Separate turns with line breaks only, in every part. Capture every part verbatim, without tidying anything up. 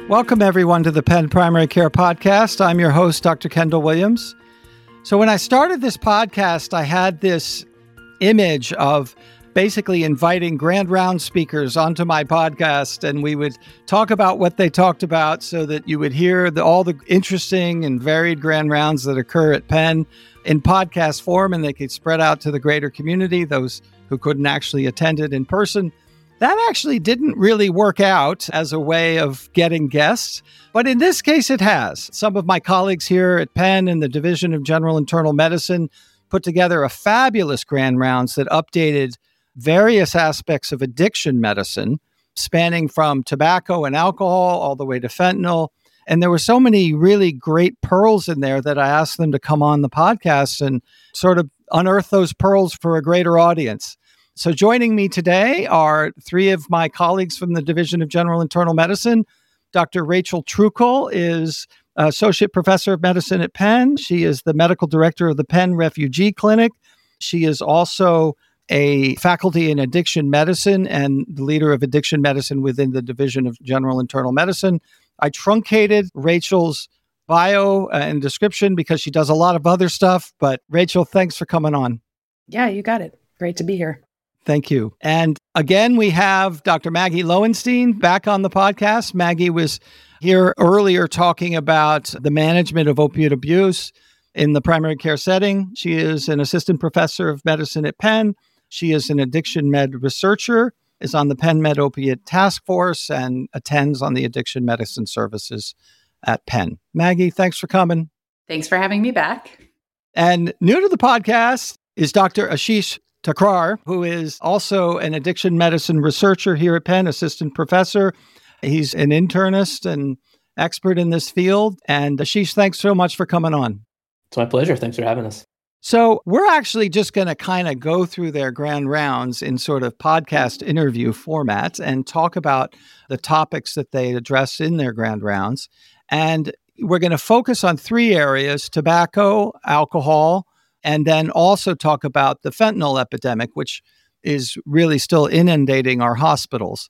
Welcome, everyone, to the Penn Primary Care Podcast. I'm your host, Doctor Kendall Williams. So when I started this podcast, I had this image of basically inviting grand round speakers onto my podcast, and we would talk about what they talked about so that you would hear the, all the interesting and varied grand rounds that occur at Penn in podcast form, and they could spread out to the greater community, those who couldn't actually attend it in person. That actually didn't really work out as a way of getting guests, but in this case it has. Some of my colleagues here at Penn in the Division of General Internal Medicine put together a fabulous grand rounds that updated various aspects of addiction medicine, spanning from tobacco and alcohol all the way to fentanyl. And there were so many really great pearls in there that I asked them to come on the podcast and sort of unearth those pearls for a greater audience. So joining me today are three of my colleagues from the Division of General Internal Medicine. Doctor Rachel Trucol is Associate Professor of Medicine at Penn. She is the Medical Director of the Penn Refugee Clinic. She is also a faculty in addiction medicine and the leader of addiction medicine within the Division of General Internal Medicine. I truncated Rachel's bio and description because she does a lot of other stuff. But Rachel, thanks for coming on.
Yeah, you got it. Great to be here.
Thank you. And again, we have Doctor Maggie Lowenstein back on the podcast. Maggie was here earlier talking about the management of opiate abuse in the primary care setting. She is an assistant professor of medicine at Penn. She is an addiction med researcher, is on the Penn Med Opiate Task Force, and attends on the addiction medicine services at Penn. Maggie, thanks for coming.
Thanks for having me back.
And new to the podcast is Doctor Ashish Thakrar, who is also an addiction medicine researcher here at Penn, assistant professor. He's an internist and expert in this field. And Ashish, thanks so much for coming on.
It's my pleasure. Thanks for having us.
So we're actually just going to kind of go through their grand rounds in sort of podcast interview format and talk about the topics that they address in their grand rounds. And we're going to focus on three areas: tobacco, alcohol, and then also talk about the fentanyl epidemic, which is really still inundating our hospitals.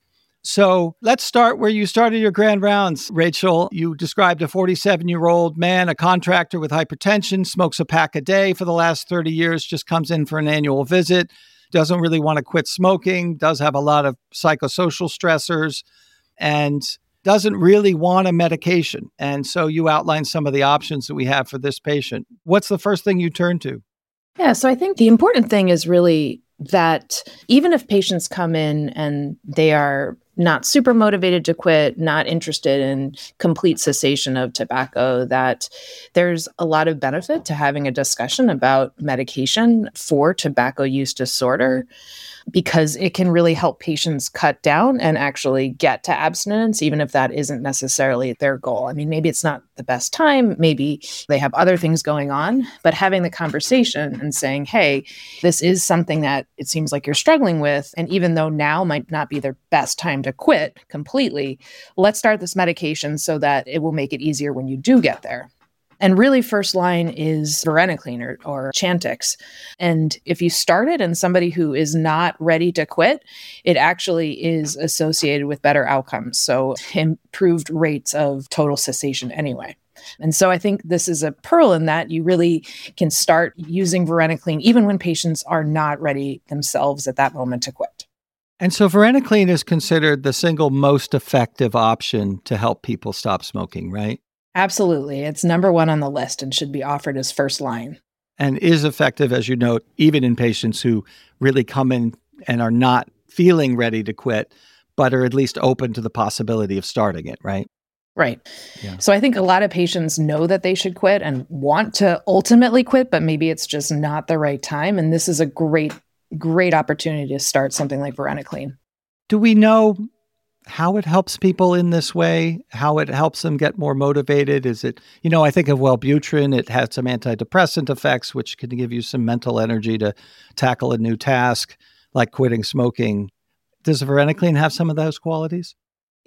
So let's start where you started your grand rounds, Rachel. You described a forty-seven-year-old man, a contractor with hypertension, smokes a pack a day for the last thirty years, just comes in for an annual visit, doesn't really want to quit smoking, does have a lot of psychosocial stressors, and doesn't really want a medication. And so you outlined some of the options that we have for this patient. What's the first thing you turn to?
Yeah, so I think the important thing is really that even if patients come in and they are not super motivated to quit, not interested in complete cessation of tobacco, that there's a lot of benefit to having a discussion about medication for tobacco use disorder, because it can really help patients cut down and actually get to abstinence, even if that isn't necessarily their goal. I mean, maybe it's not the best time, maybe they have other things going on, but having the conversation and saying, hey, this is something that it seems like you're struggling with, and even though now might not be their best time to quit completely, let's start this medication so that it will make it easier when you do get there. And really, first line is varenicline or, or Chantix. And if you start it in somebody who is not ready to quit, it actually is associated with better outcomes. So improved rates of total cessation anyway. And so I think this is a pearl in that you really can start using varenicline even when patients are not ready themselves at that moment to quit.
And so varenicline is considered the single most effective option to help people stop smoking, right?
Absolutely. It's number one on the list and should be offered as first line.
And is effective, as you note, even in patients who really come in and are not feeling ready to quit, but are at least open to the possibility of starting it, right?
Right.
Yeah.
So I think a lot of patients know that they should quit and want to ultimately quit, but maybe it's just not the right time. And this is a great, great opportunity to start something like varenicline.
Do we know how it helps people in this way, how it helps them get more motivated? Is it, you know, I think of Wellbutrin, it has some antidepressant effects, which can give you some mental energy to tackle a new task, like quitting smoking. Does varenicline have some of those qualities?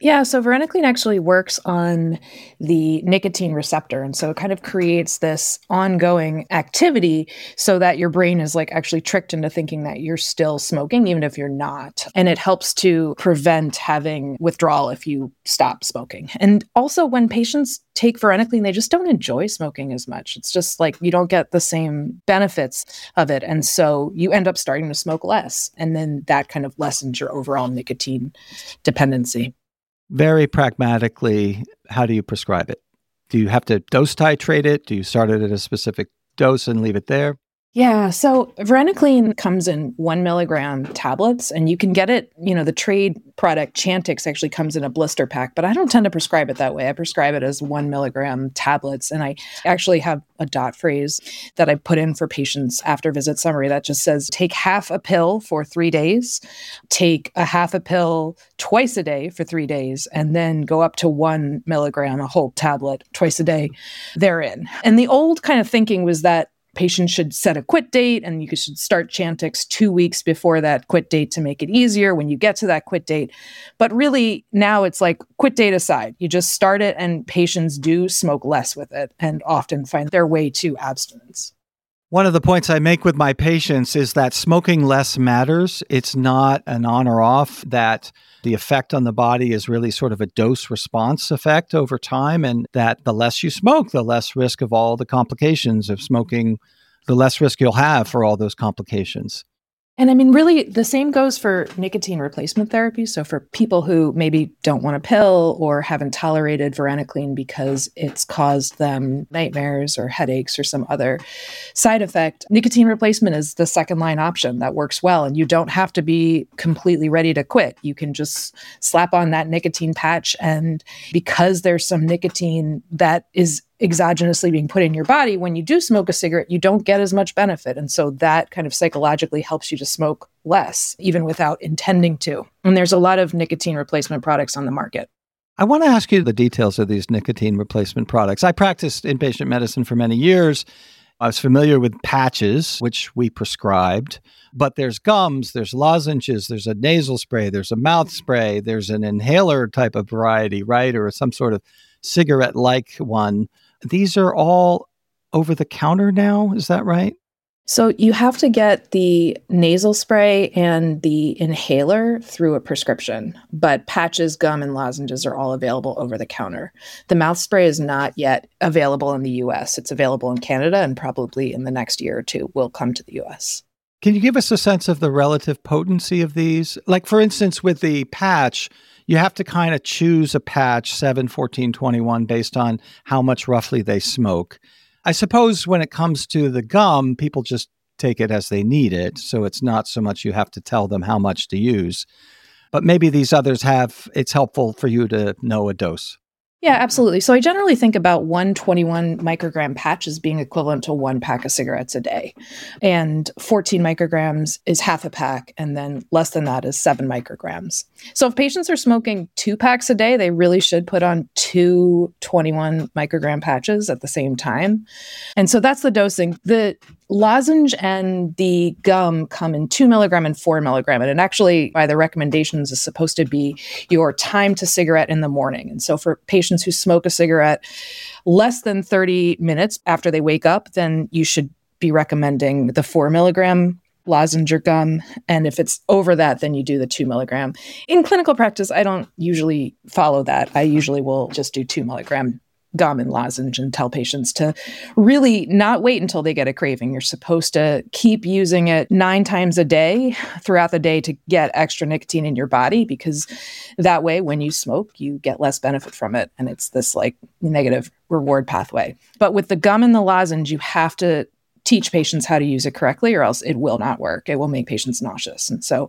Yeah, so varenicline actually works on the nicotine receptor. And so it kind of creates this ongoing activity so that your brain is like actually tricked into thinking that you're still smoking, even if you're not. And it helps to prevent having withdrawal if you stop smoking. And also when patients take varenicline, they just don't enjoy smoking as much. It's just like you don't get the same benefits of it. And so you end up starting to smoke less. And then that kind of lessens your overall nicotine dependency.
Very pragmatically, how do you prescribe it? Do you have to dose titrate it? Do you start it at a specific dose and leave it there?
Yeah, so varenicline comes in one milligram tablets, and you can get it, you know, the trade product Chantix actually comes in a blister pack, but I don't tend to prescribe it that way. I prescribe it as one milligram tablets, and I actually have a dot phrase that I put in for patients after visit summary that just says, take half a pill for three days, take a half a pill twice a day for three days, and then go up to one milligram, a whole tablet twice a day therein. And the old kind of thinking was that patients should set a quit date and you should start Chantix two weeks before that quit date to make it easier when you get to that quit date. But really now it's like quit date aside, you just start it and patients do smoke less with it and often find their way to abstinence.
One of the points I make with my patients is that smoking less matters. It's not an on or off, that the effect on the body is really sort of a dose response effect over time, and that the less you smoke, the less risk of all the complications of smoking, the less risk you'll have for all those complications.
And I mean, really, the same goes for nicotine replacement therapy. So for people who maybe don't want a pill or haven't tolerated varenicline because it's caused them nightmares or headaches or some other side effect, nicotine replacement is the second line option that works well. And you don't have to be completely ready to quit. You can just slap on that nicotine patch. And because there's some nicotine that is exogenously being put in your body, when you do smoke a cigarette, you don't get as much benefit. And so that kind of psychologically helps you to smoke less, even without intending to. And there's a lot of nicotine replacement products on the market.
I want to ask you the details of these nicotine replacement products. I practiced inpatient medicine for many years. I was familiar with patches, which we prescribed, but there's gums, there's lozenges, there's a nasal spray, there's a mouth spray, there's an inhaler type of variety, right? Or some sort of cigarette-like one. These are all over the counter now, is that right?
So you have to get the nasal spray and the inhaler through a prescription, but patches, gum, and lozenges are all available over the counter. The mouth spray is not yet available in the U S. It's available in Canada and probably in the next year or two will come to the U S.
Can you give us a sense of the relative potency of these? Like, for instance, with the patch, you have to kind of choose a patch, seven, fourteen, twenty-one, based on how much roughly they smoke. I suppose when it comes to the gum, people just take it as they need it. So it's not so much you have to tell them how much to use. But maybe these others have, it's helpful for you to know a dose.
Yeah, absolutely. So I generally think about one twenty-one microgram patch as being equivalent to one pack of cigarettes a day. And fourteen micrograms is half a pack, and then less than that is seven micrograms. So if patients are smoking two packs a day, they really should put on two twenty-one microgram patches at the same time. And so that's the dosing. The lozenge and the gum come in two milligram and four milligram. And actually, by the recommendations, is supposed to be your time to cigarette in the morning. And so for patients who smoke a cigarette less than thirty minutes after they wake up, then you should be recommending the four milligram lozenge or gum. And if it's over that, then you do the two milligram. In clinical practice, I don't usually follow that. I usually will just do two milligram gum and lozenge and tell patients to really not wait until they get a craving. You're supposed to keep using it nine times a day throughout the day to get extra nicotine in your body, because that way, when you smoke, you get less benefit from it. And it's this like negative reward pathway. But with the gum and the lozenge, you have to teach patients how to use it correctly, or else it will not work. It will make patients nauseous. And so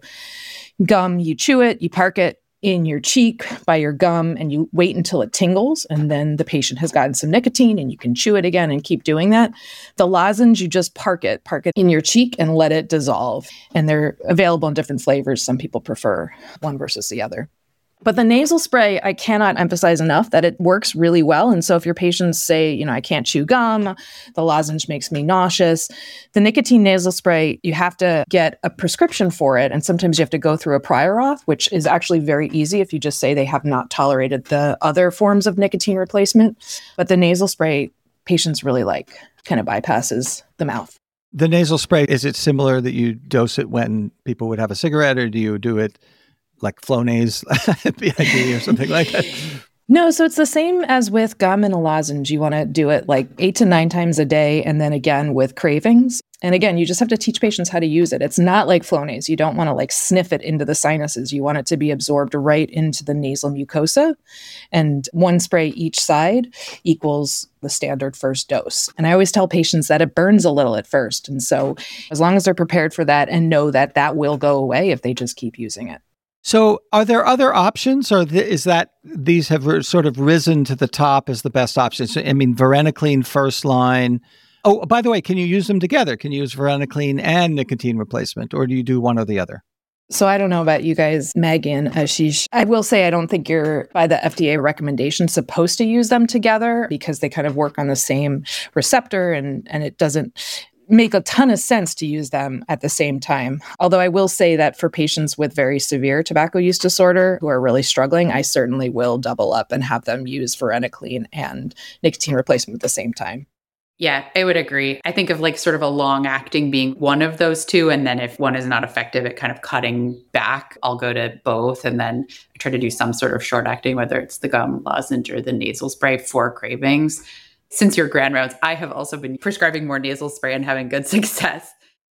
gum, you chew it, you park it in your cheek by your gum, and you wait until it tingles, and then the patient has gotten some nicotine and you can chew it again and keep doing that. The lozenge, you just park it, park it in your cheek and let it dissolve. And they're available in different flavors. Some people prefer one versus the other. But the nasal spray, I cannot emphasize enough that it works really well. And so if your patients say, you know, I can't chew gum, the lozenge makes me nauseous, the nicotine nasal spray, you have to get a prescription for it. And sometimes you have to go through a prior auth, which is actually very easy if you just say they have not tolerated the other forms of nicotine replacement. But the nasal spray, patients really like, kind of bypasses the mouth.
The nasal spray, is it similar that you dose it when people would have a cigarette, or do you do it like Flonase B I D or something like that?
No, so it's the same as with gum and a lozenge. You want to do it like eight to nine times a day, and then again with cravings. And again, you just have to teach patients how to use it. It's not like Flonase. You don't want to like sniff it into the sinuses. You want it to be absorbed right into the nasal mucosa. And one spray each side equals the standard first dose. And I always tell patients that it burns a little at first. And so as long as they're prepared for that and know that that will go away if they just keep using it.
So are there other options, or th- is that these have r- sort of risen to the top as the best options? So, I mean, varenicline first line. Oh, by the way, can you use them together? Can you use varenicline and nicotine replacement, or do you do one or the other?
So I don't know about you guys, Megan, Ashish. I will say I don't think you're, by the F D A recommendation, supposed to use them together because they kind of work on the same receptor, and, and it doesn't make a ton of sense to use them at the same time. Although I will say that for patients with very severe tobacco use disorder who are really struggling, I certainly will double up and have them use varenicline and nicotine replacement at the same time.
Yeah, I would agree. I think of like sort of a long acting being one of those two. And then if one is not effective at kind of cutting back, I'll go to both. And then I try to do some sort of short acting, whether it's the gum lozenge or the nasal spray for cravings. Since your grand rounds, I have also been prescribing more nasal spray and having good success.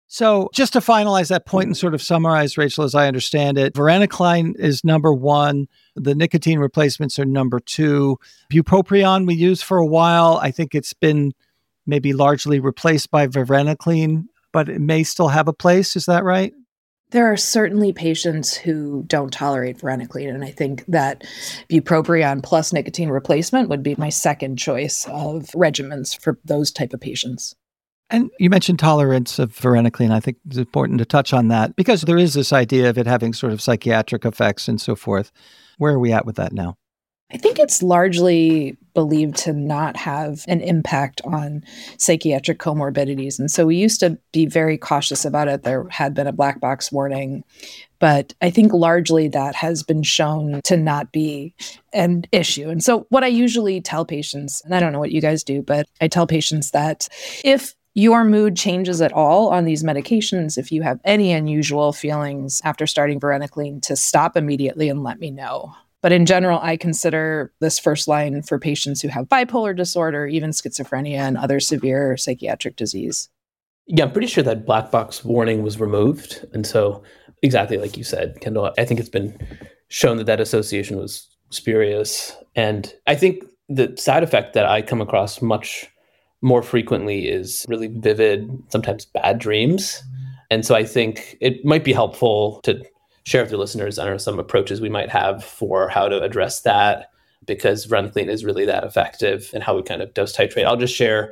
So just to finalize that point and sort of summarize, Rachel, as I understand it, varenicline is number one. The nicotine replacements are number two. Bupropion we used for a while. I think it's been maybe largely replaced by varenicline, but it may still have a place. Is that right?
There are certainly patients who don't tolerate varenicline, and I think that bupropion plus nicotine replacement would be my second choice of regimens for those type of patients.
And you mentioned tolerance of varenicline. I think it's important to touch on that because there is this idea of it having sort of psychiatric effects and so forth. Where are we at with that now?
I think it's largely believed to not have an impact on psychiatric comorbidities. And so we used to be very cautious about it. There had been a black box warning, but I think largely that has been shown to not be an issue. And so what I usually tell patients, and I don't know what you guys do, but I tell patients that if your mood changes at all on these medications, if you have any unusual feelings after starting varenicline, to stop immediately and let me know. But in general, I consider this first line for patients who have bipolar disorder, even schizophrenia and other severe psychiatric disease.
Yeah, I'm pretty sure that black box warning was removed. And so exactly like you said, Kendall, I think it's been shown that that association was spurious. And I think the side effect that I come across much more frequently is really vivid, sometimes bad dreams. And so I think it might be helpful to share with your listeners, I don't know, some approaches we might have for how to address that, because varenicline is really that effective and how we kind of dose titrate. I'll just share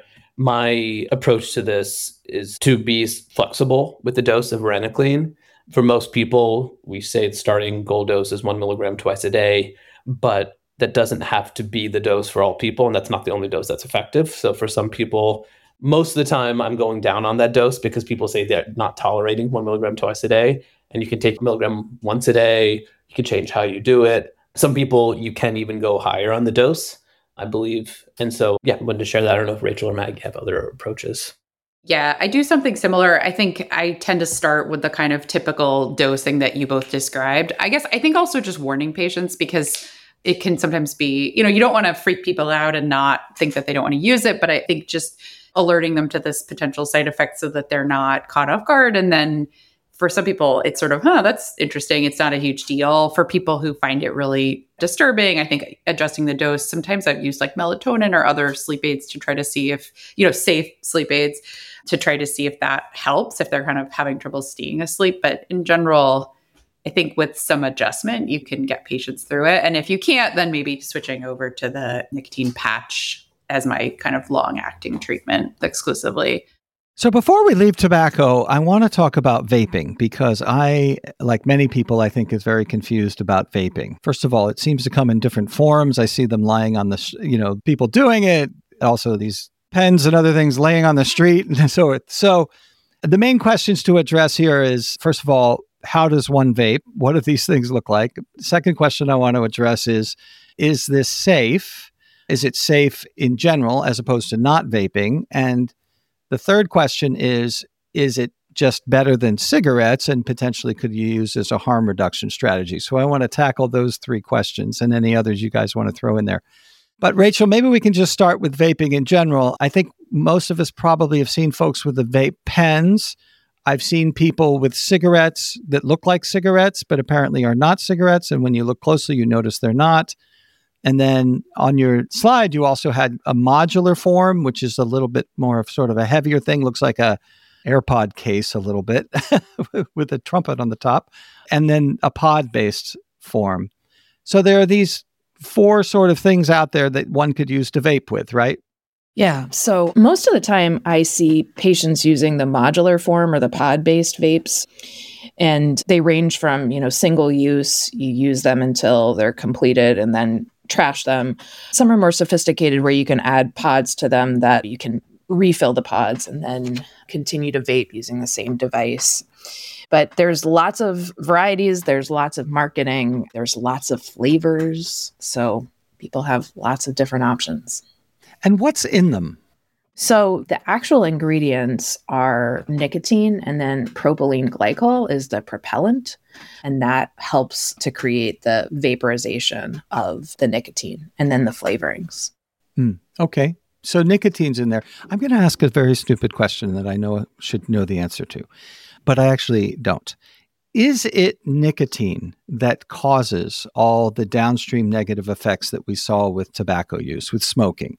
my approach to this is to be flexible with the dose of varenicline. For most people, we say the starting goal dose is one milligram twice a day, but that doesn't have to be the dose for all people. And that's not the only dose that's effective. So for some people, most of the time I'm going down on that dose because people say they're not tolerating one milligram twice a day. And you can take a milligram once a day. You can change how you do it. Some people, you can even go higher on the dose, I believe. And so, yeah, I wanted to share that. I don't know if Rachel or Maggie have other approaches.
Yeah, I do something similar. I think I tend to start with the kind of typical dosing that you both described. I guess I think also just warning patients, because it can sometimes be, you know, you don't want to freak people out and not think that they don't want to use it. But I think just alerting them to this potential side effect so that they're not caught off guard. And then for some people, it's sort of, huh, that's interesting. It's not a huge deal. For people who find it really disturbing, I think adjusting the dose, sometimes I've used like melatonin or other sleep aids to try to see if, you know, safe sleep aids to try to see if that helps, if they're kind of having trouble staying asleep. But in general, I think with some adjustment, you can get patients through it. And if you can't, then maybe switching over to the nicotine patch as my kind of long acting treatment exclusively.
So before we leave tobacco, I want to talk about vaping because I, like many people, I think is very confused about vaping. First of all, it seems to come in different forms. I see them lying on the, you know, people doing it. Also these pens and other things laying on the street. so, it, so the main questions to address here is, first of all, how does one vape? What do these things look like? Second question I want to address is, is this safe? Is it safe in general as opposed to not vaping? And the third question is, is it just better than cigarettes and potentially could you use as a harm reduction strategy? So I want to tackle those three questions and any others you guys want to throw in there. But Rachel, maybe we can just start with vaping in general. I think most of us probably have seen folks with the vape pens. I've seen people with cigarettes that look like cigarettes, but apparently are not cigarettes. And when you look closely, you notice they're not. And then on your slide, you also had a modular form, which is a little bit more of sort of a heavier thing. Looks like a AirPod case a little bit with a trumpet on the top. And then a pod-based form. So there are these four sort of things out there that one could use to vape with, right?
Yeah. So most of the time I see patients using the modular form or the pod-based vapes. And they range from, you know, single use, you use them until they're completed and then trash them. Some are more sophisticated where you can add pods to them that you can refill the pods and then continue to vape using the same device. But there's lots of varieties. There's lots of marketing. There's lots of flavors. So people have lots of different options.
And what's in them?
So the actual ingredients are nicotine, and then propylene glycol is the propellant, and that helps to create the vaporization of the nicotine and then the flavorings.
Mm, okay. So nicotine's in there. I'm going to ask a very stupid question that I know should know the answer to, but I actually don't. Is it nicotine that causes all the downstream negative effects that we saw with tobacco use, with smoking?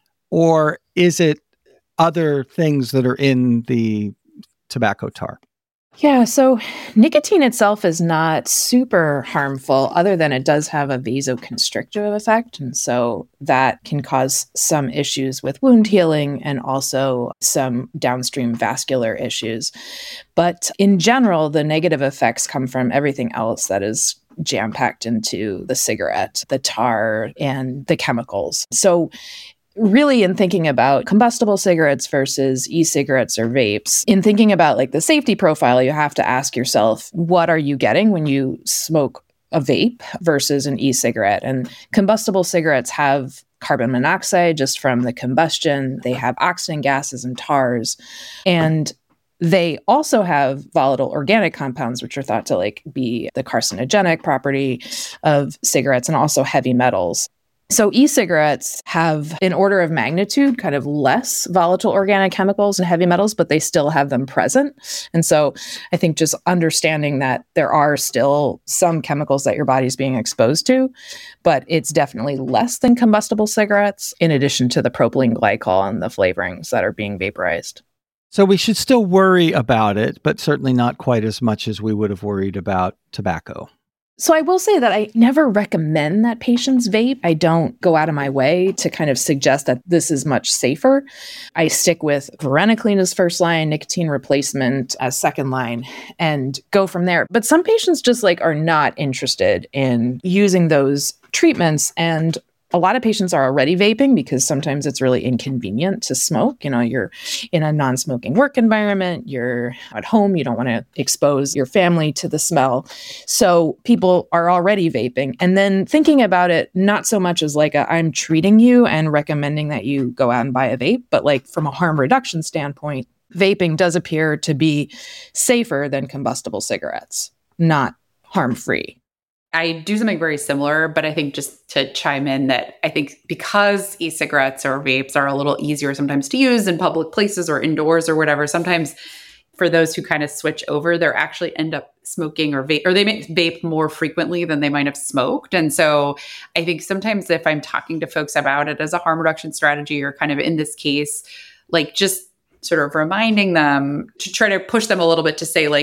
Or is it other things that are in the tobacco tar?
Yeah, so nicotine itself is not super harmful other than it does have a vasoconstrictive effect. And so that can cause some issues with wound healing and also some downstream vascular issues. But in general, the negative effects come from everything else that is jam-packed into the cigarette, the tar, and the chemicals. So really, in thinking about combustible cigarettes versus e-cigarettes or vapes, in thinking about like the safety profile, you have to ask yourself, what are you getting when you smoke a vape versus an e-cigarette? And combustible cigarettes have carbon monoxide just from the combustion. They have oxygen gases and tars. And they also have volatile organic compounds, which are thought to like be the carcinogenic property of cigarettes, and also heavy metals. So e-cigarettes have, in order of magnitude, kind of less volatile organic chemicals and heavy metals, but they still have them present. And so I think just understanding that there are still some chemicals that your body's being exposed to, but it's definitely less than combustible cigarettes, in addition to the propylene glycol and the flavorings that are being vaporized.
So we should still worry about it, but certainly not quite as much as we would have worried about tobacco.
So I will say that I never recommend that patients vape. I don't go out of my way to kind of suggest that this is much safer. I stick with varenicline as first line, nicotine replacement as second line, and go from there. But some patients just like are not interested in using those treatments, and a lot of patients are already vaping because sometimes it's really inconvenient to smoke. You know, you're in a non-smoking work environment, you're at home, you don't want to expose your family to the smell. So people are already vaping. And then thinking about it, not so much as like a, I'm treating you and recommending that you go out and buy a vape, but like from a harm reduction standpoint, vaping does appear to be safer than combustible cigarettes, not harm-free.
I do something very similar, but I think just to chime in that I think because e-cigarettes or vapes are a little easier sometimes to use in public places or indoors or whatever, sometimes for those who kind of switch over, they actually end up smoking or vape, or they may vape more frequently than they might have smoked. And so I think sometimes if I'm talking to folks about it as a harm reduction strategy, or kind of in this case, like just sort of reminding them to try to push them a little bit to say like,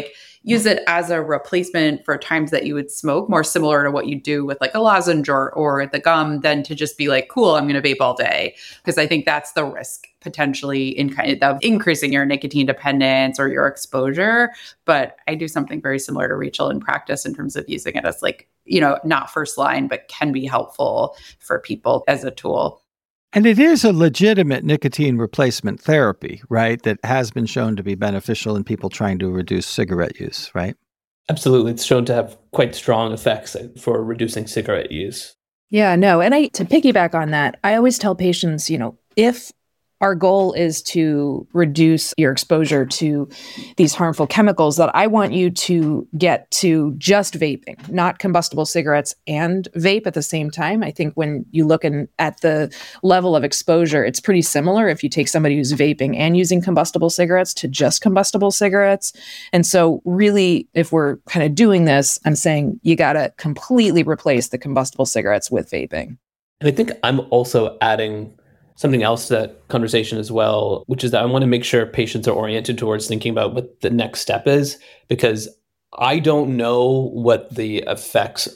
use it as a replacement for times that you would smoke, more similar to what you do with like a lozenge or, or the gum, than to just be like, cool, I'm going to vape all day. Because I think that's the risk potentially in kind of increasing your nicotine dependence or your exposure. But I do something very similar to Rachel in practice in terms of using it as like, you know, not first line, but can be helpful for people as a tool.
And it is a legitimate nicotine replacement therapy, right? That has been shown to be beneficial in people trying to reduce cigarette use, right?
Absolutely. It's shown to have quite strong effects for reducing cigarette use.
Yeah, no. And I, to piggyback on that, I always tell patients, you know, if our goal is to reduce your exposure to these harmful chemicals, that I want you to get to just vaping, not combustible cigarettes and vape at the same time. I think when you look in, at the level of exposure, it's pretty similar if you take somebody who's vaping and using combustible cigarettes to just combustible cigarettes. And so really, if we're kind of doing this, I'm saying you got to completely replace the combustible cigarettes with vaping.
And I think I'm also adding something else to that conversation as well, which is that I want to make sure patients are oriented towards thinking about what the next step is, because I don't know what the effects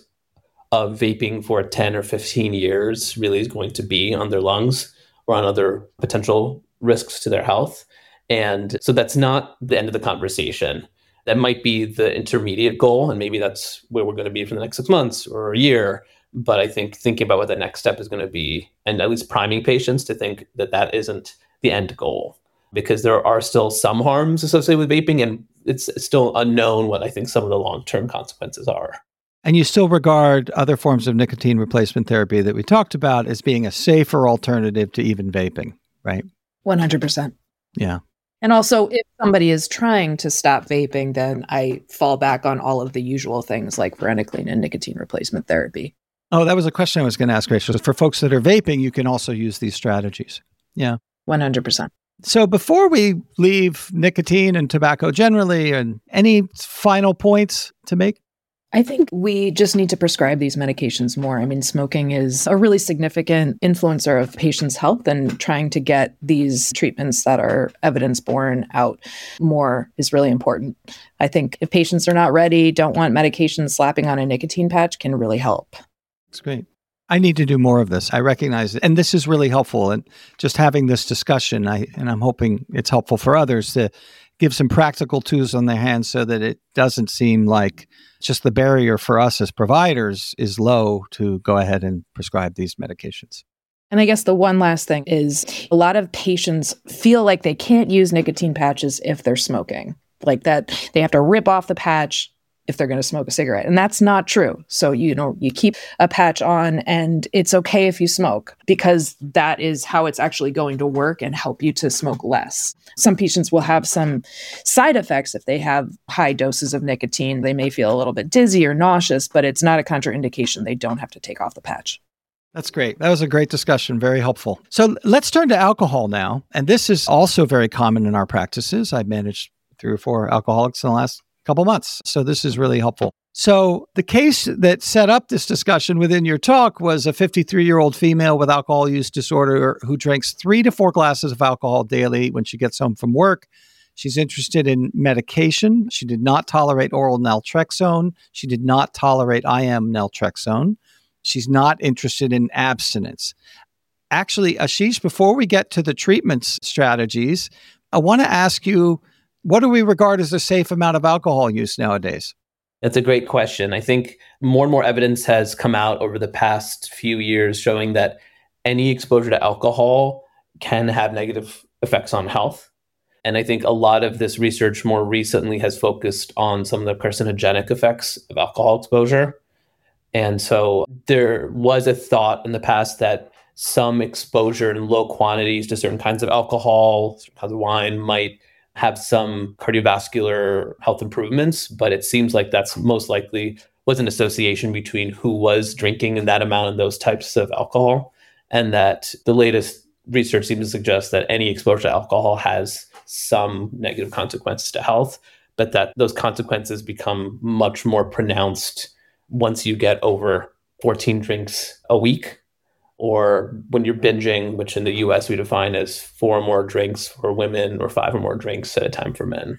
of vaping for ten or fifteen years really is going to be on their lungs or on other potential risks to their health. And so that's not the end of the conversation. That might be the intermediate goal, and maybe that's where we're going to be for the next six months or a year. But I think thinking about what the next step is going to be, and at least priming patients to think that that isn't the end goal, because there are still some harms associated with vaping, and it's still unknown what I think some of the long-term consequences are.
And you still regard other forms of nicotine replacement therapy that we talked about as being a safer alternative to even vaping, right?
one hundred percent.
Yeah.
And also, if somebody is trying to stop vaping, then I fall back on all of the usual things like varenicline and nicotine replacement therapy.
Oh, that was a question I was going to ask, Rachel. For folks that are vaping, you can also use these strategies. Yeah.
one hundred percent.
So before we leave nicotine and tobacco generally, and any final points to make?
I think we just need to prescribe these medications more. I mean, smoking is a really significant influencer of patients' health, and trying to get these treatments that are evidence-borne out more is really important. I think if patients are not ready, don't want medication, slapping on a nicotine patch can really help.
That's great. I need to do more of this. I recognize it. And this is really helpful. And just having this discussion, I and I'm hoping it's helpful for others to give some practical tools on their hands so that it doesn't seem like just the barrier for us as providers is low to go ahead and prescribe these medications.
And I guess the one last thing is a lot of patients feel like they can't use nicotine patches if they're smoking, like that they have to rip off the patch if they're going to smoke a cigarette. And that's not true. So, you know, you keep a patch on and it's okay if you smoke, because that is how it's actually going to work and help you to smoke less. Some patients will have some side effects if they have high doses of nicotine. They may feel a little bit dizzy or nauseous, but it's not a contraindication. They don't have to take off the patch.
That's great. That was a great discussion. Very helpful. So let's turn to alcohol now. And this is also very common in our practices. I've managed three or four alcoholics in the last couple months. So this is really helpful. So the case that set up this discussion within your talk was a fifty-three-year-old female with alcohol use disorder who drinks three to four glasses of alcohol daily when she gets home from work. She's interested in medication. She did not tolerate oral naltrexone. She did not tolerate I M naltrexone. She's not interested in abstinence. Actually, Ashish, before we get to the treatment strategies, I want to ask you, what do we regard as a safe amount of alcohol use nowadays?
That's a great question. I think more and more evidence has come out over the past few years showing that any exposure to alcohol can have negative effects on health. And I think a lot of this research more recently has focused on some of the carcinogenic effects of alcohol exposure. And so there was a thought in the past that some exposure in low quantities to certain kinds of alcohol, certain kinds of wine might have some cardiovascular health improvements, but it seems like that's most likely was an association between who was drinking in that amount and those types of alcohol. And that the latest research seems to suggest that any exposure to alcohol has some negative consequences to health, but that those consequences become much more pronounced once you get over fourteen drinks a week, or when you're binging, which in the U S we define as four or more drinks for women or five or more drinks at a time for men.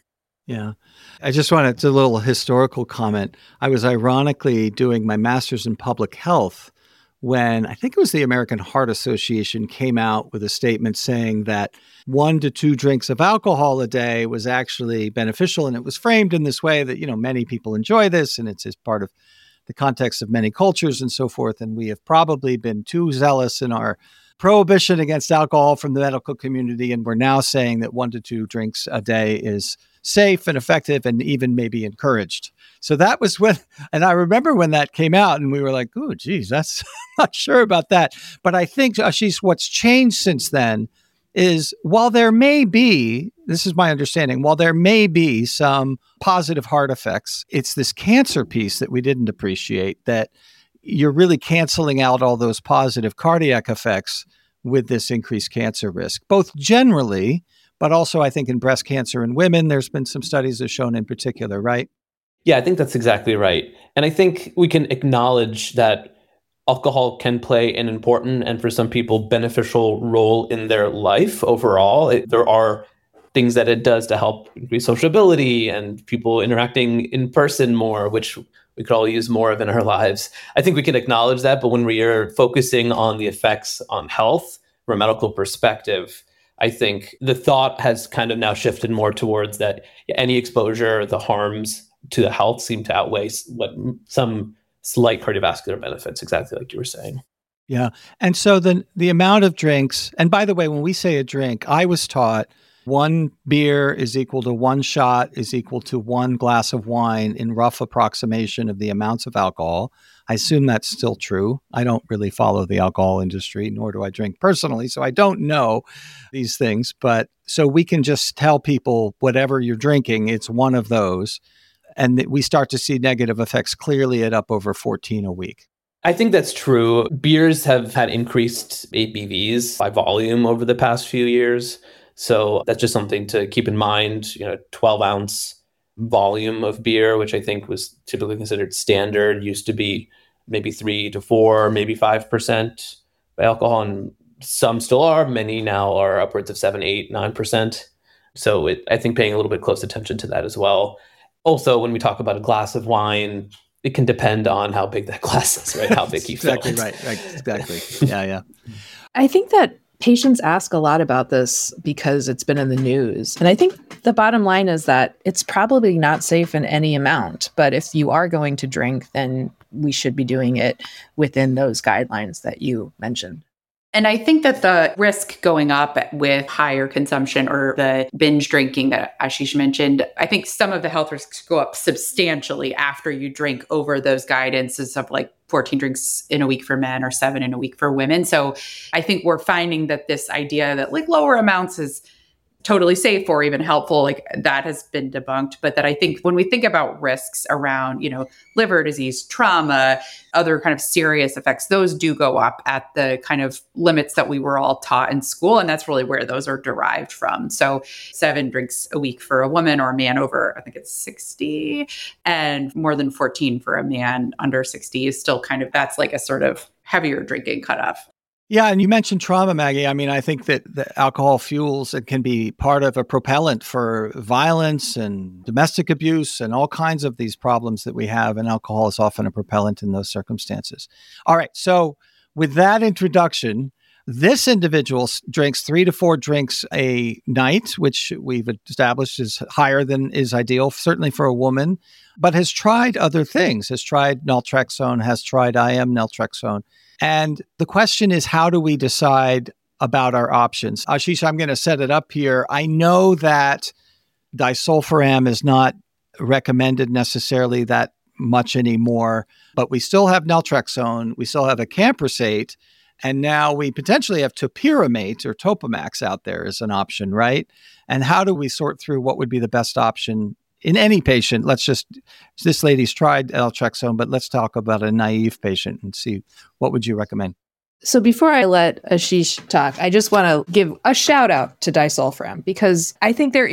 Yeah. I just wanted to do a little historical comment. I was ironically doing my master's in public health when I think it was the American Heart Association came out with a statement saying that one to two drinks of alcohol a day was actually beneficial. And it was framed in this way that, you know, many people enjoy this and it's, it's part of the context of many cultures and so forth. And we have probably been too zealous in our prohibition against alcohol from the medical community. And we're now saying that one to two drinks a day is safe and effective and even maybe encouraged. So that was when, and I remember when that came out and we were like, oh, geez, that's not sure about that. But I think, Ashish, what's changed since then is while there may be, this is my understanding, while there may be some positive heart effects, it's this cancer piece that we didn't appreciate, that you're really canceling out all those positive cardiac effects with this increased cancer risk, both generally, but also I think in breast cancer in women, there's been some studies that have shown in particular, right?
Yeah, I think that's exactly right. And I think we can acknowledge that alcohol can play an important and for some people beneficial role in their life overall. It, there are things that it does to help increase sociability and people interacting in person more, which we could all use more of in our lives. I think we can acknowledge that, but when we are focusing on the effects on health from a medical perspective, I think the thought has kind of now shifted more towards that any exposure, the harms to the health seem to outweigh what some slight cardiovascular benefits, exactly like you were saying.
Yeah. And so the the amount of drinks, and by the way, when we say a drink, I was taught one beer is equal to one shot is equal to one glass of wine in rough approximation of the amounts of alcohol. I assume that's still true. I don't really follow the alcohol industry, nor do I drink personally, so I don't know these things. But so we can just tell people whatever you're drinking, it's one of those. And that we start to see negative effects clearly at up over fourteen a week.
I think that's true. Beers have had increased A B Vs by volume over the past few years. So that's just something to keep in mind. You know, twelve ounce volume of beer, which I think was typically considered standard, used to be maybe three to four, maybe five percent by alcohol. And some still are. Many now are upwards of seven, eight, nine percent. So it, I think paying a little bit close attention to that as well. Also, when we talk about a glass of wine, it can depend on how big that glass is, right? How big you fill it.
Exactly right. right. Exactly. Yeah, yeah.
I think that patients ask a lot about this because it's been in the news. And I think the bottom line is that it's probably not safe in any amount. But if you are going to drink, then we should be doing it within those guidelines that you mentioned.
And I think that the risk going up with higher consumption or the binge drinking that Ashish mentioned, I think some of the health risks go up substantially after you drink over those guidances of like fourteen drinks in a week for men or seven in a week for women. So I think we're finding that this idea that like lower amounts is totally safe or even helpful, like that has been debunked. But that I think when we think about risks around, you know, liver disease, trauma, other kind of serious effects, those do go up at the kind of limits that we were all taught in school. And that's really where those are derived from. So seven drinks a week for a woman or a man over, I think it's sixty, and more than fourteen for a man under sixty is still kind of, that's like a sort of heavier drinking cutoff.
Yeah, and you mentioned trauma, Maggie. I mean, I think that the alcohol fuels, it can be part of a propellant for violence and domestic abuse and all kinds of these problems that we have. And alcohol is often a propellant in those circumstances. All right. So with that introduction, this individual drinks three to four drinks a night, which we've established is higher than is ideal, certainly for a woman, but has tried other things, has tried naltrexone, has tried I M naltrexone. And the question is, how do we decide about our options? Ashish, I'm going to set it up here. I know that disulfiram is not recommended necessarily that much anymore, but we still have naltrexone, we still have acamprosate, and now we potentially have topiramate or Topamax out there as an option, right? And how do we sort through what would be the best option in any patient? Let's just, this lady's tried naltrexone, but let's talk about a naive patient and see, what would you recommend?
So before I let Ashish talk, I just want to give a shout out to disulfiram because I think there is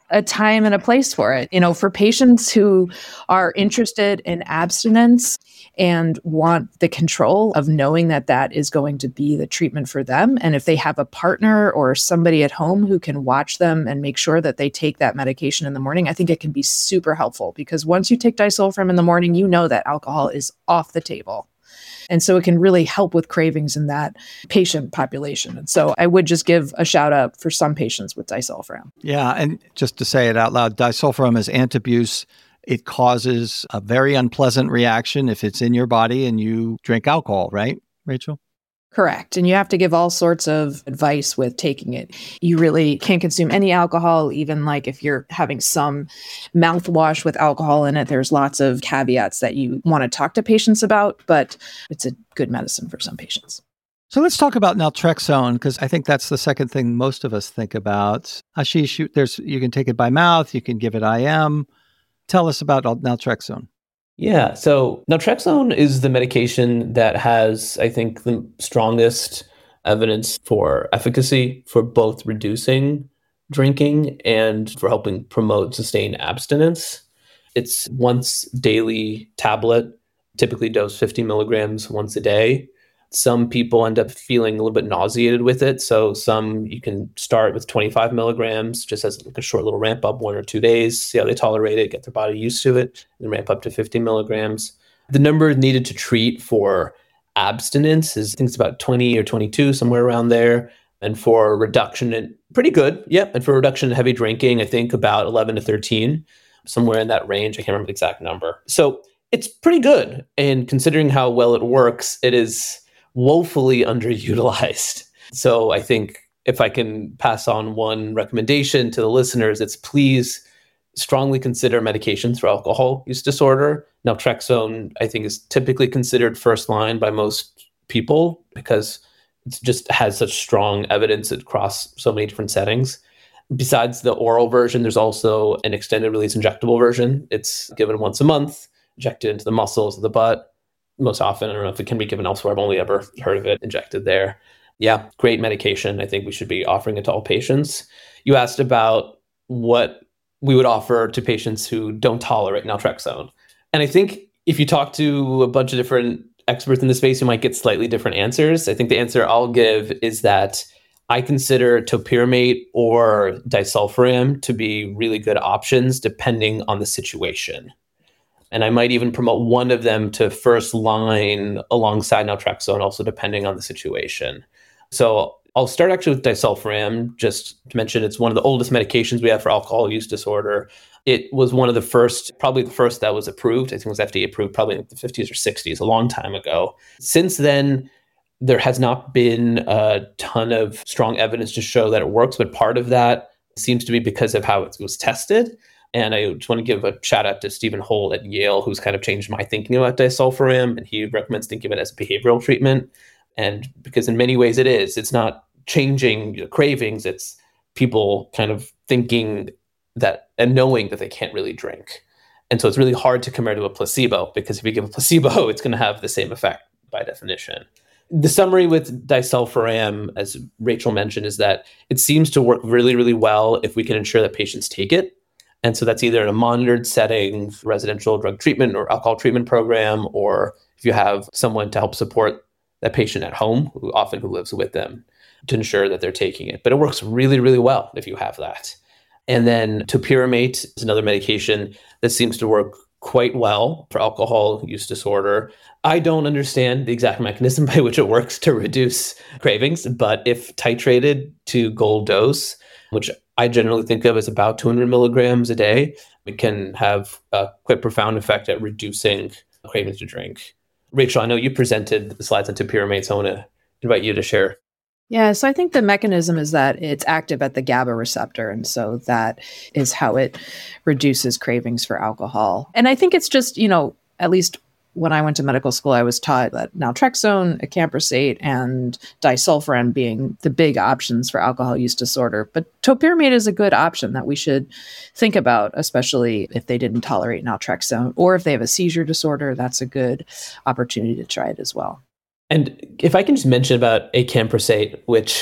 a time and a place for it. You know, for patients who are interested in abstinence and want the control of knowing that that is going to be the treatment for them. And if they have a partner or somebody at home who can watch them and make sure that they take that medication in the morning, I think it can be super helpful, because once you take disulfiram in the morning, you know that alcohol is off the table. And so it can really help with cravings in that patient population. And so I would just give a shout out for some patients with disulfiram.
Yeah. And just to say it out loud, disulfiram is antabuse. It causes a very unpleasant reaction if it's in your body and you drink alcohol, right, Rachel?
Correct. And you have to give all sorts of advice with taking it. You really can't consume any alcohol, even like if you're having some mouthwash with alcohol in it. There's lots of caveats that you want to talk to patients about, but it's a good medicine for some patients.
So let's talk about naltrexone, because I think that's the second thing most of us think about. Ashish, you, there's, you can take it by mouth, you can give it I M. Tell us about naltrexone.
Yeah, so naltrexone is the medication that has, I think, the strongest evidence for efficacy for both reducing drinking and for helping promote sustained abstinence. It's once daily tablet, typically dosed fifty milligrams once a day. Some people end up feeling a little bit nauseated with it. So some you can start with twenty-five milligrams, just as like a short little ramp up, one or two days, see how they tolerate it, get their body used to it, and ramp up to fifty milligrams. The number needed to treat for abstinence is, I think it's about twenty or twenty-two, somewhere around there. And for reduction, in, pretty good. Yep. And for reduction in heavy drinking, I think about eleven to thirteen, somewhere in that range. I can't remember the exact number. So it's pretty good. And considering how well it works, it is woefully underutilized. So I think if I can pass on one recommendation to the listeners, it's please strongly consider medications for alcohol use disorder. Naltrexone, I think, is typically considered first line by most people because it just has such strong evidence across so many different settings. Besides the oral version, there's also an extended release injectable version. It's given once a month, injected into the muscles of the butt. Most often, I don't know if it can be given elsewhere. I've only ever heard of it injected there. Yeah, great medication. I think we should be offering it to all patients. You asked about what we would offer to patients who don't tolerate naltrexone. And I think if you talk to a bunch of different experts in the space, you might get slightly different answers. I think the answer I'll give is that I consider topiramate or disulfiram to be really good options depending on the situation. And I might even promote one of them to first line alongside naltrexone, also depending on the situation. So I'll start actually with disulfiram, just to mention it's one of the oldest medications we have for alcohol use disorder. It was one of the first, probably the first that was approved. I think it was F D A approved probably in the fifties or sixties, a long time ago. Since then, there has not been a ton of strong evidence to show that it works, but part of that seems to be because of how it was tested. And I just want to give a shout out to Stephen Holt at Yale, who's kind of changed my thinking about disulfiram. And he recommends thinking of it as a behavioral treatment. And because in many ways it is, it's not changing your cravings. It's people kind of thinking that and knowing that they can't really drink. And so it's really hard to compare to a placebo, because if you give a placebo, it's going to have the same effect by definition. The summary with disulfiram, as Rachel mentioned, is that it seems to work really, really well if we can ensure that patients take it. And so that's either in a monitored setting, residential drug treatment or alcohol treatment program, or if you have someone to help support that patient at home, who often who lives with them, to ensure that they're taking it. But it works really, really well if you have that. And then topiramate is another medication that seems to work quite well for alcohol use disorder. I don't understand the exact mechanism by which it works to reduce cravings, but if titrated to goal dose, which I generally think of as about two hundred milligrams a day, it can have a quite profound effect at reducing cravings to drink. Rachel, I know you presented the slides on topiramate, so I want to invite you to share.
Yeah, so I think the mechanism is that it's active at the GABA receptor. And so that is how it reduces cravings for alcohol. And I think it's just, you know, at least when I went to medical school, I was taught that naltrexone, acamprosate, and disulfiram being the big options for alcohol use disorder. But topiramate is a good option that we should think about, especially if they didn't tolerate naltrexone, or if they have a seizure disorder, that's a good opportunity to try it as well.
And if I can just mention about acamprosate, which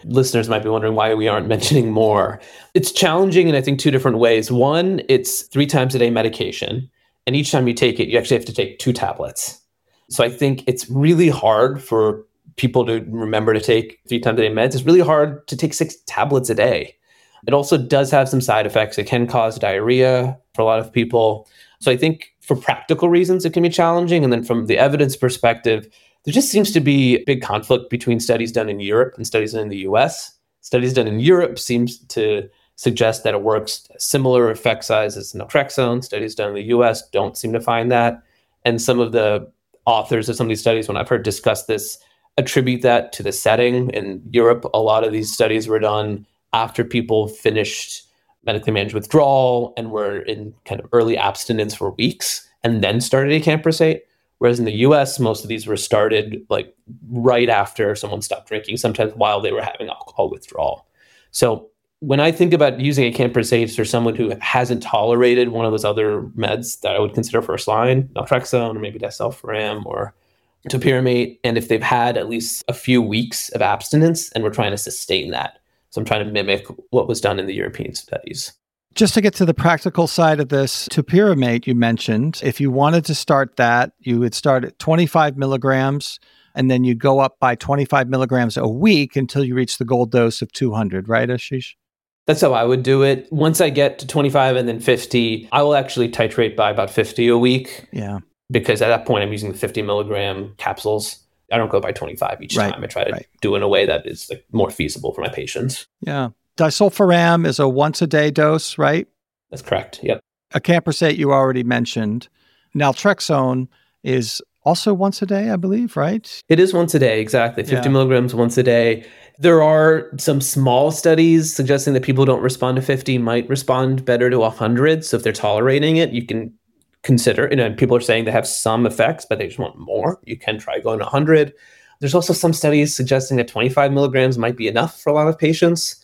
listeners might be wondering why we aren't mentioning more. It's challenging in, I think, two different ways. One, it's three times a day medication. And each time you take it, you actually have to take two tablets. So I think it's really hard for people to remember to take three times a day meds. It's really hard to take six tablets a day. It also does have some side effects. It can cause diarrhea for a lot of people. So I think for practical reasons, it can be challenging. And then from the evidence perspective, there just seems to be a big conflict between studies done in Europe and studies done in the U S. Studies done in Europe seems to suggest that it works similar effect size as naltrexone. Studies done in the U S don't seem to find that. And some of the authors of some of these studies, when I've heard discuss this, attribute that to the setting. In Europe, a lot of these studies were done after people finished medically managed withdrawal and were in kind of early abstinence for weeks and then started acamprosate. Whereas in the U S, most of these were started like right after someone stopped drinking, sometimes while they were having alcohol withdrawal. So when I think about using acamprosate for someone who hasn't tolerated one of those other meds that I would consider first line, naltrexone or maybe disulfiram or topiramate, and if they've had at least a few weeks of abstinence and we're trying to sustain that. So I'm trying to mimic what was done in the European studies.
Just to get to the practical side of this, topiramate you mentioned, if you wanted to start that, you would start at twenty-five milligrams, and then you go up by twenty-five milligrams a week until you reach the goal dose of two hundred, right, Ashish?
That's how I would do it. Once I get to twenty-five and then fifty, I will actually titrate by about fifty a week.
Yeah.
Because at that point, I'm using the fifty milligram capsules. I don't go by twenty-five each
right.
time. I try to
right.
do it in a way that is like more feasible for my patients.
Yeah. Disulfiram is a once a day dose, right?
That's correct. Yep.
Acamprosate you already mentioned. Naltrexone is also once a day, I believe, right?
It is once a day, exactly. fifty
yeah.
milligrams once a day. There are some small studies suggesting that people who don't respond to fifty might respond better to one hundred. So if they're tolerating it, you can consider, you know, and people are saying they have some effects, but they just want more. You can try going to one hundred. There's also some studies suggesting that twenty-five milligrams might be enough for a lot of patients.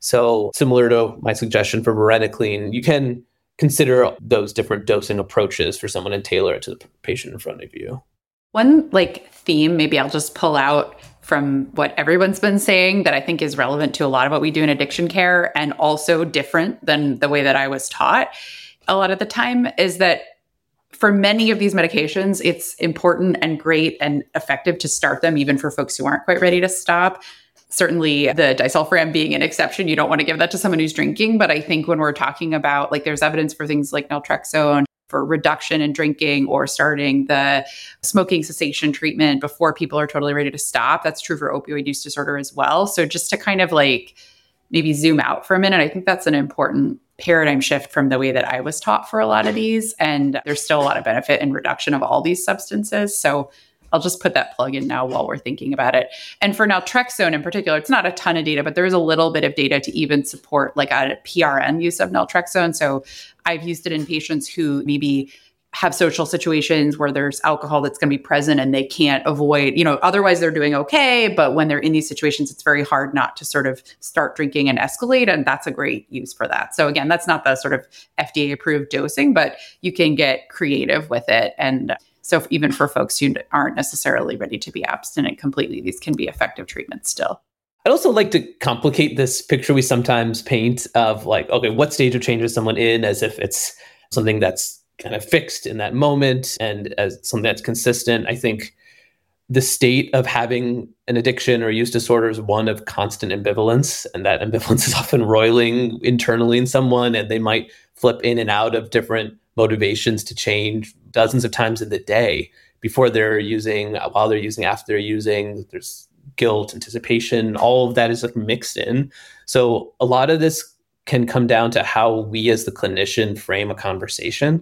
So similar to my suggestion for varenicline, you can consider those different dosing approaches for someone and tailor it to the patient in front of you.
One like theme, maybe I'll just pull out from what everyone's been saying that I think is relevant to a lot of what we do in addiction care and also different than the way that I was taught a lot of the time, is that for many of these medications, it's important and great and effective to start them even for folks who aren't quite ready to stop. Certainly the disulfiram being an exception, you don't want to give that to someone who's drinking. But I think when we're talking about, like, there's evidence for things like naltrexone for reduction in drinking or starting the smoking cessation treatment before people are totally ready to stop. That's true for opioid use disorder as well. So just to kind of like maybe zoom out for a minute, I think that's an important paradigm shift from the way that I was taught for a lot of these. And there's still a lot of benefit in reduction of all these substances. So I'll just put that plug in now while we're thinking about it. And for naltrexone in particular, it's not a ton of data, but there is a little bit of data to even support like a P R N use of naltrexone. So I've used it in patients who maybe have social situations where there's alcohol that's going to be present and they can't avoid, you know, otherwise they're doing okay. But when they're in these situations, it's very hard not to sort of start drinking and escalate. And that's a great use for that. So again, that's not the sort of F D A approved dosing, but you can get creative with it. And so even for folks who aren't necessarily ready to be abstinent completely, these can be effective treatments still.
I'd also like to complicate this picture we sometimes paint of like, okay, what stage of change is someone in, as if it's something that's kind of fixed in that moment and as something that's consistent. I think the state of having an addiction or use disorder is one of constant ambivalence, and that ambivalence is often roiling internally in someone, and they might flip in and out of different motivations to change dozens of times in the day before they're using, while they're using, after they're using. There's guilt, anticipation, all of that is like mixed in. So a lot of this can come down to how we as the clinician frame a conversation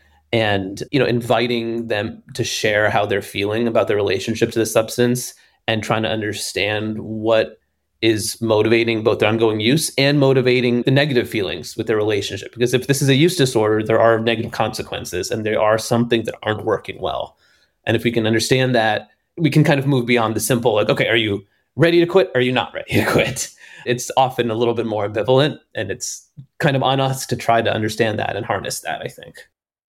and, you know, inviting them to share how they're feeling about their relationship to the substance and trying to understand what is motivating both their ongoing use and motivating the negative feelings with their relationship. Because if this is a use disorder, there are negative consequences and there are some things that aren't working well. And if we can understand that, we can kind of move beyond the simple, like, okay, are you ready to quit? Or are you not ready to quit? It's often a little bit more ambivalent, and it's kind of on us to try to understand that and harness that, I think.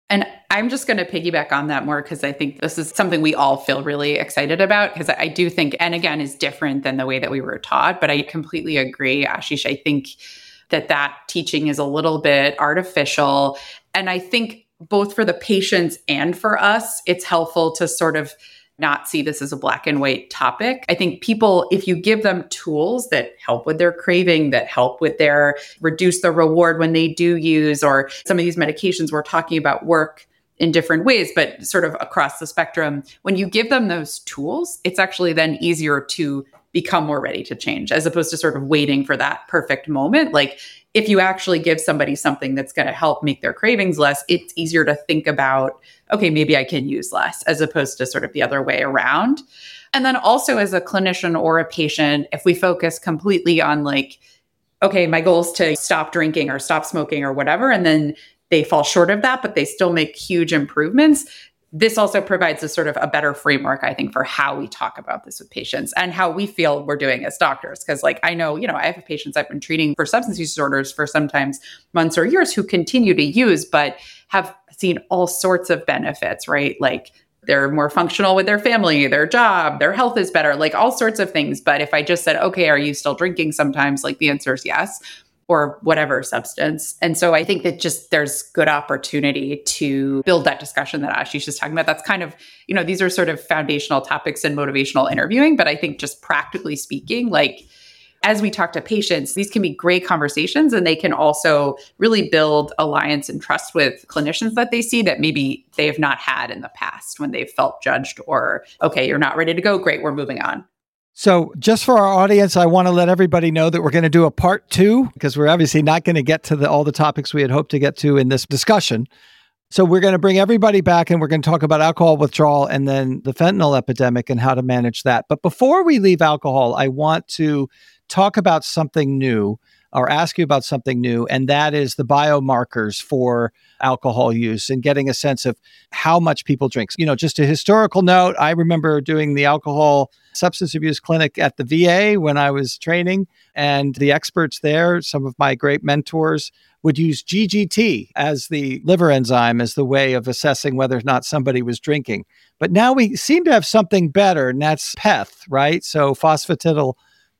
And I'm just going to piggyback on that more because I think this is something we all feel really excited about because I do think, and again, is different than the way that we were taught. But I completely agree, Ashish. I think that that teaching is a little bit artificial. And I think both for the patients and for us, it's helpful to sort of not see this as a black and white topic. I think people, if you give them tools that help with their craving, that help with their reduce the reward when they do use, or some of these medications we're talking about work in different ways, but sort of across the spectrum, when you give them those tools, it's actually then easier to become more ready to change as opposed to sort of waiting for that perfect moment. Like if you actually give somebody something that's going to help make their cravings less, it's easier to think about, okay, maybe I can use less as opposed to sort of the other way around. And then also as a clinician or a patient, if we focus completely on like, okay, my goal is to stop drinking or stop smoking or whatever, and then they fall short of that, but they still make huge improvements. This also provides a sort of a better framework, I think, for how we talk about this with patients and how we feel we're doing as doctors. Because like, I know, you know, I have patients I've been treating for substance use disorders for sometimes months or years who continue to use, but have seen all sorts of benefits, right? Like they're more functional with their family, their job, their health is better, like all sorts of things. But if I just said, okay, are you still drinking sometimes? Like the answer is yes. Or whatever substance. And so I think that just there's good opportunity to build that discussion that Ashish is talking about. That's kind of, you know, these are sort of foundational topics in motivational interviewing. But I think just practically speaking, like as we talk to patients, these can be great conversations and they can also really build alliance and trust with clinicians that they see that maybe they have not had in the past when they've felt judged or, okay, you're not ready to go. Great, we're moving on.
So just for our audience, I want to let everybody know that we're going to do a part two because we're obviously not going to get to the, all the topics we had hoped to get to in this discussion. So we're going to bring everybody back and we're going to talk about alcohol withdrawal and then the fentanyl epidemic and how to manage that. But before we leave alcohol, I want to talk about something new or ask you about something new, and that is the biomarkers for alcohol use and getting a sense of how much people drink. You know, just a historical note, I remember doing the alcohol substance abuse clinic at the V A when I was training, and the experts there, some of my great mentors, would use G G T as the liver enzyme as the way of assessing whether or not somebody was drinking. But now we seem to have something better, and that's P E Th, right? So phosphatidylethanol,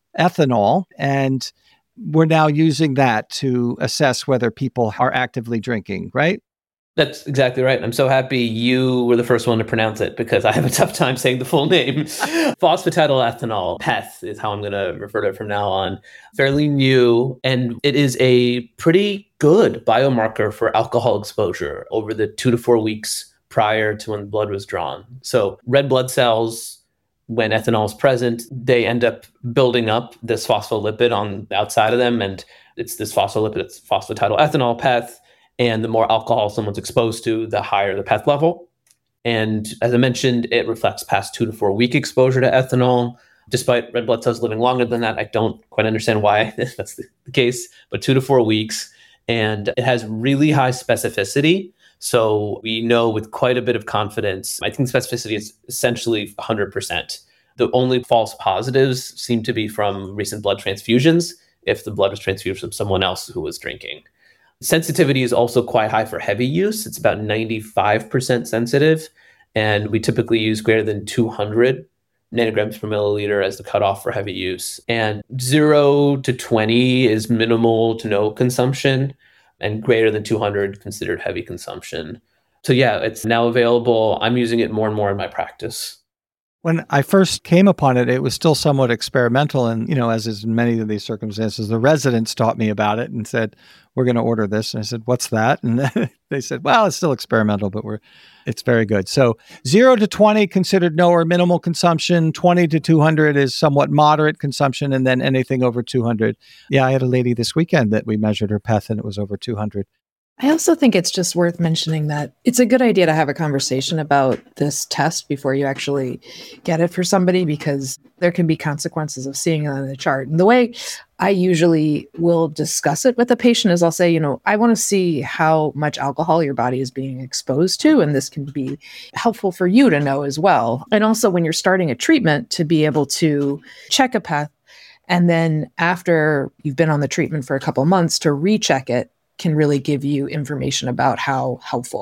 and we're now using that to assess whether people are actively drinking, right?
That's exactly right. I'm so happy you were the first one to pronounce it because I have a tough time saying the full name. Phosphatidylethanol, P E Th is how I'm going to refer to it from now on. Fairly new, and it is a pretty good biomarker for alcohol exposure over the two to four weeks prior to when blood was drawn. So red blood cells, when ethanol is present, they end up building up this phospholipid on the outside of them. And it's this phospholipid, it's phosphatidylethanol, P E Th. And the more alcohol someone's exposed to, the higher the P E Th level. And as I mentioned, it reflects past two to four week exposure to ethanol. Despite red blood cells living longer than that, I don't quite understand why that's the case, but two to four weeks. And it has really high specificity. So we know with quite a bit of confidence, I think specificity is essentially one hundred percent. The only false positives seem to be from recent blood transfusions, if the blood was transfused from someone else who was drinking. Sensitivity is also quite high for heavy use. It's about ninety-five percent sensitive. And we typically use greater than two hundred nanograms per milliliter as the cutoff for heavy use. And zero to twenty is minimal to no consumption, and greater than two hundred considered heavy consumption. So yeah, it's now available. I'm using it more and more in my practice.
When I first came upon it, it was still somewhat experimental. And, you know, as is in many of these circumstances, the residents taught me about it and said, we're going to order this. And I said, what's that? And they said, well, it's still experimental, but we're, it's very good. So zero to twenty considered no or minimal consumption. twenty to two hundred is somewhat moderate consumption. And then anything over two hundred. Yeah, I had a lady this weekend that we measured her P E Th and it was over two hundred.
I also think it's just worth mentioning that it's a good idea to have a conversation about this test before you actually get it for somebody, because there can be consequences of seeing it on the chart. And the way I usually will discuss it with a patient is I'll say, you know, I want to see how much alcohol your body is being exposed to, and this can be helpful for you to know as well. And also when you're starting a treatment, to be able to check a P E Th, and then after you've been on the treatment for a couple of months to recheck it, can really give you information about how helpful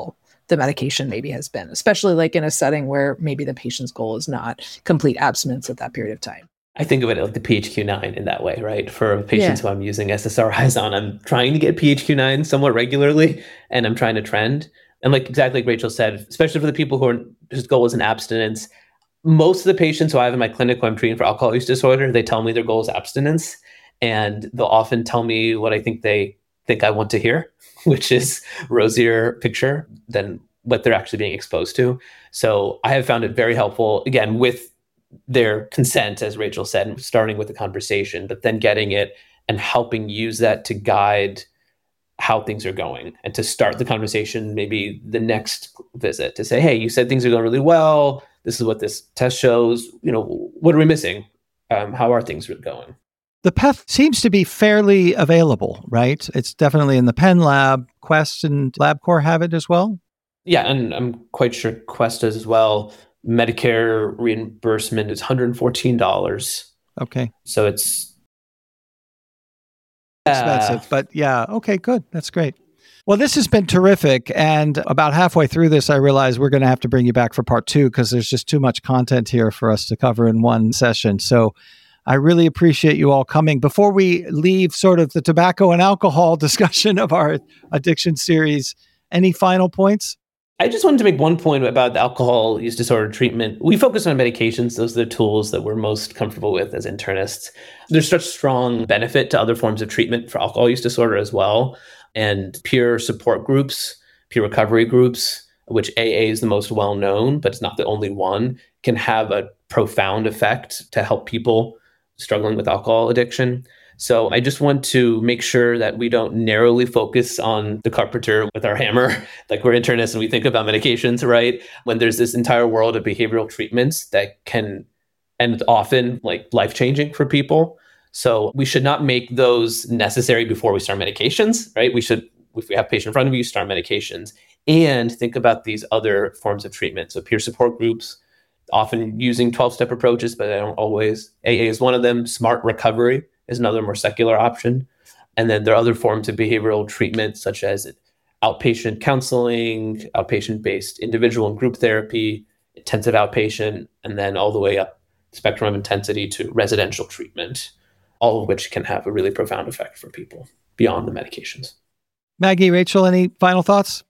the medication maybe has been, especially like in a setting where maybe the patient's goal is not complete abstinence at that period of time.
I think of it like the P H Q nine in that way, right? For patients
Yeah.
who I'm using S S R Is on, I'm trying to get P H Q nine somewhat regularly, and I'm trying to trend. And like exactly like Rachel said, especially for the people who are whose goal is an abstinence, most of the patients who I have in my clinic who I'm treating for alcohol use disorder, they tell me their goal is abstinence, and they'll often tell me what I think they think I want to hear, which is rosier picture than what they're actually being exposed to. So I have found it very helpful, again, with their consent, as Rachel said, starting with the conversation, but then getting it and helping use that to guide how things are going and to start the conversation, maybe the next visit to say, hey, you said things are going really well. This is what this test shows. You know, what are we missing? Um, how are things going?
The P E T seems to be fairly available, right? It's definitely in the Penn Lab. Quest and LabCorp have it as well?
Yeah, and I'm quite sure Quest does as well. Medicare reimbursement is one hundred fourteen dollars.
Okay.
So it's
expensive,
uh,
but yeah. Okay, good. That's great. Well, this has been terrific. And about halfway through this, I realized we're going to have to bring you back for part two because there's just too much content here for us to cover in one session. So I really appreciate you all coming. Before we leave sort of the tobacco and alcohol discussion of our addiction series, any final points?
I just wanted to make one point about the alcohol use disorder treatment. We focus on medications. Those are the tools that we're most comfortable with as internists. There's such strong benefit to other forms of treatment for alcohol use disorder as well. And peer support groups, peer recovery groups, which A A is the most well-known, but it's not the only one, can have a profound effect to help people struggling with alcohol addiction. So I just want to make sure that we don't narrowly focus on the carpenter with our hammer, like we're internists and we think about medications, right? When there's this entire world of behavioral treatments that can, and often like life-changing for people. So we should not make those necessary before we start medications, right? We should, if we have a patient in front of you, start medications and think about these other forms of treatment. So peer support groups, often using twelve-step approaches, but I don't always. A A is one of them. Smart recovery is another more secular option. And then there are other forms of behavioral treatment, such as outpatient counseling, outpatient-based individual and group therapy, intensive outpatient, and then all the way up spectrum of intensity to residential treatment, all of which can have a really profound effect for people beyond the medications.
Maggie, Rachel, any final thoughts?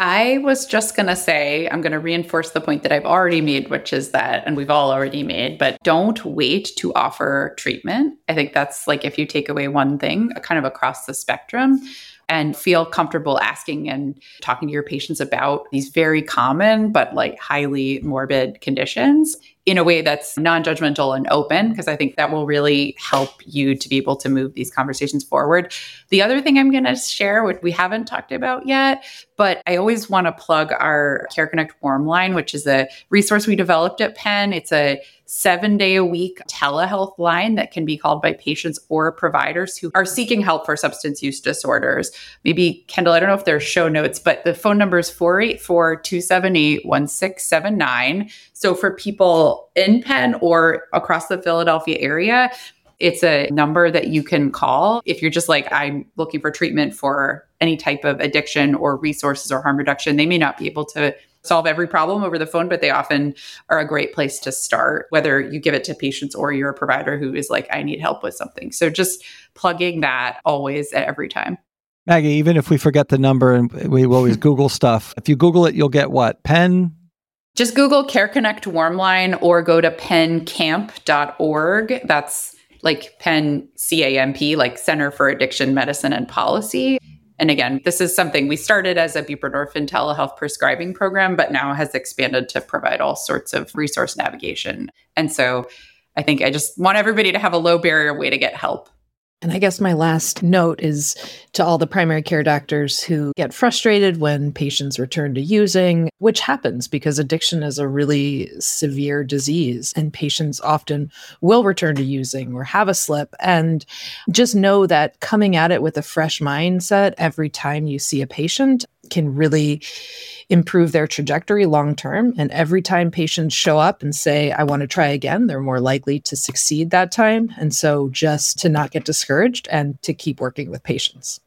I was just going to say, I'm going to reinforce the point that I've already made, which is that, and we've all already made, but don't wait to offer treatment. I think that's like, if you take away one thing, kind of across the spectrum, and feel comfortable asking and talking to your patients about these very common, but like highly morbid conditions in a way that's non-judgmental and open, because I think that will really help you to be able to move these conversations forward. The other thing I'm going to share, which we haven't talked about yet, but I always want to plug our Care Connect Warm Line, which is a resource we developed at Penn. It's a seven day a week telehealth line that can be called by patients or providers who are seeking help for substance use disorders. Maybe, Kendall, I don't know if there's show notes, but the phone number is four eight four, two seven eight, one six seven nine. So for people in Penn or across the Philadelphia area, it's a number that you can call if you're just like, I'm looking for treatment for any type of addiction or resources or harm reduction. They may not be able to solve every problem over the phone, but they often are a great place to start, whether you give it to patients or you're a provider who is like, I need help with something. So just plugging that always at every time.
Maggie, even if we forget the number and we always Google stuff, if you Google it, you'll get what? Penn?
Just Google Care Connect Warm Line or go to penn camp dot org. That's like Penn C A M P, like Center for Addiction Medicine and Policy. And again, this is something we started as a buprenorphine telehealth prescribing program, but now has expanded to provide all sorts of resource navigation. And so I think I just want everybody to have a low barrier way to get help.
And I guess my last note is to all the primary care doctors who get frustrated when patients return to using, which happens because addiction is a really severe disease and patients often will return to using or have a slip. And just know that coming at it with a fresh mindset every time you see a patient can really improve their trajectory long term. And every time patients show up and say, I want to try again, they're more likely to succeed that time. And so just to not get discouraged and to keep working with patients.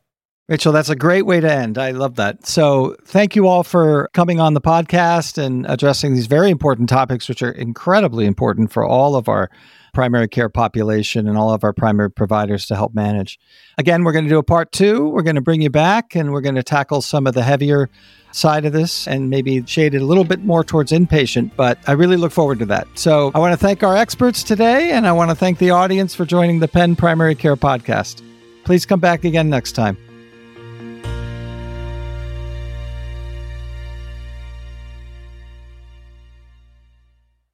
Rachel, that's a great way to end. I love that. So thank you all for coming on the podcast and addressing these very important topics, which are incredibly important for all of our primary care population and all of our primary providers to help manage. Again, we're going to do a part two. We're going to bring you back and we're going to tackle some of the heavier side of this and maybe shade it a little bit more towards inpatient, but I really look forward to that. So I want to thank our experts today, and I want to thank the audience for joining the Penn Primary Care Podcast. Please come back again next time.